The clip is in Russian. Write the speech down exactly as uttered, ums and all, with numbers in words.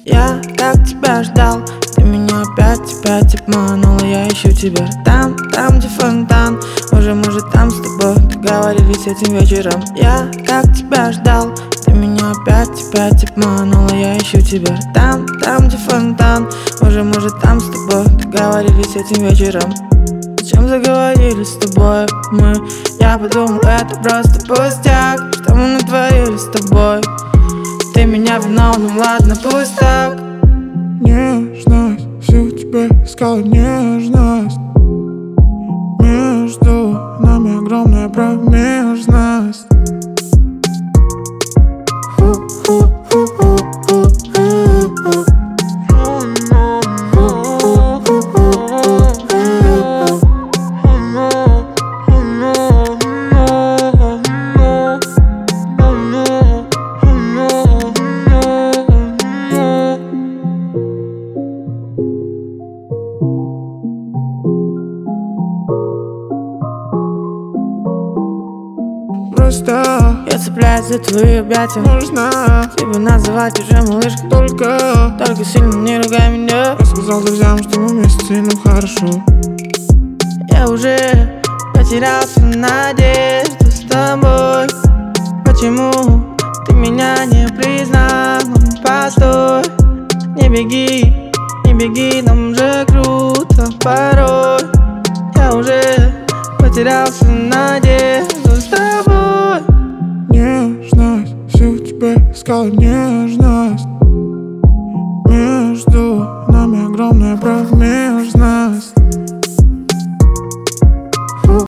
Я так тебя ждал, ты меня опять, опять обманула. Я ищу тебя там, там, где фонтан. Уже, может, там с тобой договорились этим вечером. Я так тебя ждал, ты меня опять, опять обманула. Я ищу тебя там, там, где фонтан. Уже, может, там с тобой договорились этим вечером. Зачем заговорили с тобой мы? Я подумал, это просто пустяк. Что мы натворили с тобой? Ты меня виновна, ну ладно, пусть так. Нежность, всю тебе искал нежность. Между нами огромная промежность. Просто я цепляюсь за твои объятия. можно тебя называть уже малышкой. только Только сильно не ругай меня. Я сказал друзьям, что мы вместе, ну хорошо. Я уже потерялся в надежду с тобой. Почему ты меня не признал? Ну, постой, не беги, не беги, нам же круто порой. Я уже потерялся в надежду с тобой. Нежность, всю тебе искал нежность.